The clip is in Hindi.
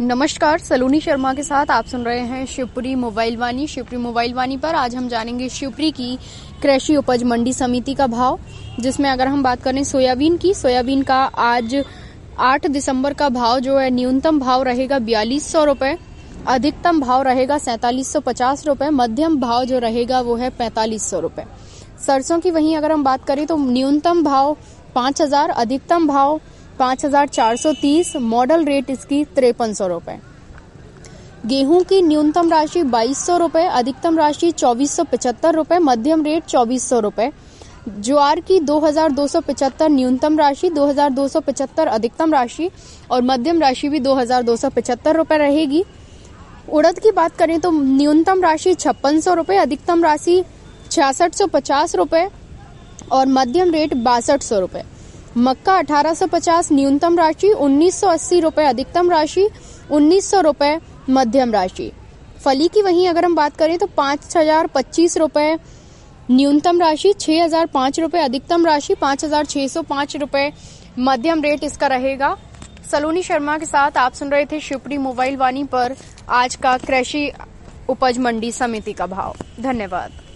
नमस्कार, सलोनी शर्मा के साथ आप सुन रहे हैं शिवपुरी मोबाइल वाणी। शिवपुरी मोबाइल वाणी पर आज हम जानेंगे शिवपुरी की कृषि उपज मंडी समिति का भाव, जिसमें अगर हम बात करें सोयाबीन का आज 8 दिसंबर का भाव जो है न्यूनतम भाव रहेगा 4200 रुपए, अधिकतम भाव रहेगा 4750 रुपए, मध्यम भाव जो रहेगा वो है 4500 रुपए। सरसों की वहीं अगर हम बात करें तो न्यूनतम भाव 5000, अधिकतम भाव 5430, मॉडल रेट इसकी 5300 रुपए। गेहूं की न्यूनतम राशि 2200 रुपए, अधिकतम राशि 2475 रुपए, मध्यम रेट 2400 रुपए। ज्वार की 2275 न्यूनतम राशि, 2275 अधिकतम राशि और मध्यम राशि भी 2275 रुपए रहेगी। उड़द की बात करें तो न्यूनतम राशि 5600 रुपए, अधिकतम राशि 6650 रुपए और मध्यम रेट 6200 रुपए। मक्का 1850 न्यूनतम राशि, 1980 रुपए अधिकतम राशि, 1900 रुपए मध्यम राशि। फली की वहीं अगर हम बात करें तो 5025 रुपए न्यूनतम राशि, 6005 रुपए अधिकतम राशि, 5605 रुपए मध्यम रेट इसका रहेगा। सलोनी शर्मा के साथ आप सुन रहे थे शिवपुरी मोबाइल वाणी पर आज का कृषि उपज मंडी समिति का भाव। धन्यवाद।